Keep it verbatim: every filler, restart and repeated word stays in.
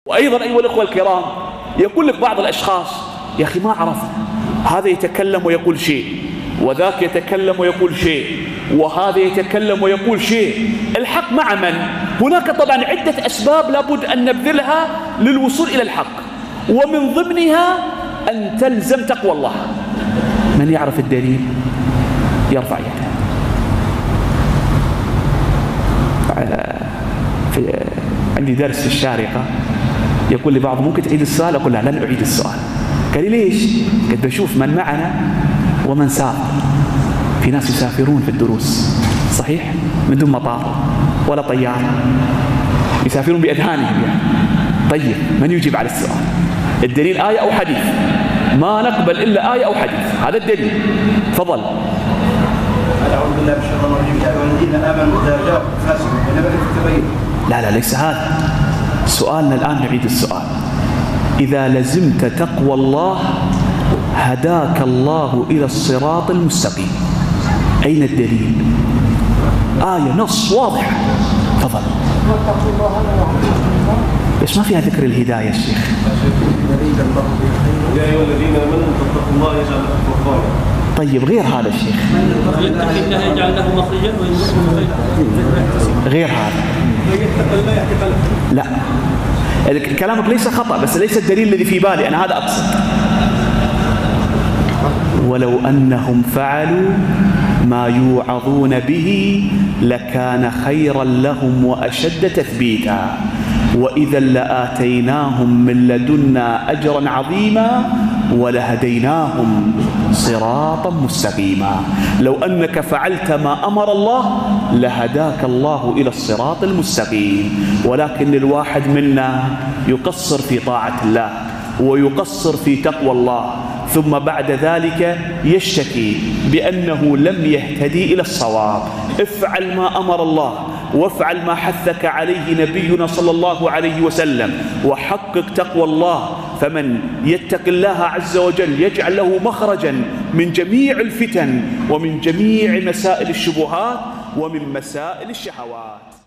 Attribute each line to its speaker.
Speaker 1: وأيضا أيها الأخوة الكرام، يقول لك بعض الأشخاص يا أخي ما عرفت، هذا يتكلم ويقول شيء، وذاك يتكلم ويقول شيء، وهذا يتكلم ويقول شيء. الحق مع من؟ هناك طبعا عدة أسباب لابد أن نبذلها للوصول إلى الحق، ومن ضمنها أن تلزم تقوى الله. من يعرف الدليل يرفع يده. في عندي درس في الشارقة، يقول لي بعض ممكن تعيد السؤال؟ أقول لا لن أعيد السؤال. قال لي ليش؟ قد بشوف من معنا ومن سافر. في ناس يسافرون في الدروس صحيح من دون مطار ولا طيارة، يسافرون بأذهانهم يعني. طيب من يجيب على السؤال؟ الدليل آية أو حديث؟ ما نقبل إلا آية أو حديث، هذا الدليل. تفضل.
Speaker 2: أعوذ بالله من الشيطان الرجيم. يا أيها الذين آمنوا إذا جاءكم فاسق بنبأ فتبينوا. لا لا ليس هذا سؤالنا الآن، نعيد السؤال. إذا لزمت تقوى الله هداك الله إلى الصراط المستقيم. أين الدليل؟ آية نص واضح. تفضل. بس ما فيها ذكر الهداية يا شيخ.
Speaker 3: يا أيها الذين آمنوا اتقوا الله يجعل لكم فرقانا.
Speaker 1: طيب غير هذا الشيخ.
Speaker 4: من يتق الله يجعل له مخرجا ويرزقه من حيث.
Speaker 1: غير هذا. لا كلامك ليس خطأ، بس ليس الدليل الذي في بالي أنا، هذا أقصد. ولو أنهم فعلوا ما يوعظون به لكان خيرا لهم وأشد تثبيتا وإذا لآتيناهم من لدنا أجرا عظيما ولهديناهم صراطا مستقيما. لو أنك فعلت ما أمر الله لهداك الله إلى الصراط المستقيم، ولكن الواحد منا يقصر في طاعة الله ويقصر في تقوى الله، ثم بعد ذلك يشتكي بأنه لم يهتدي إلى الصواب. افعل ما أمر الله وافعل ما حثك عليه نبينا صلى الله عليه وسلم، وحقق تقوى الله. فمن يتق الله عز وجل يجعل له مخرجا من جميع الفتن ومن جميع مسائل الشبهات ومن مسائل الشهوات.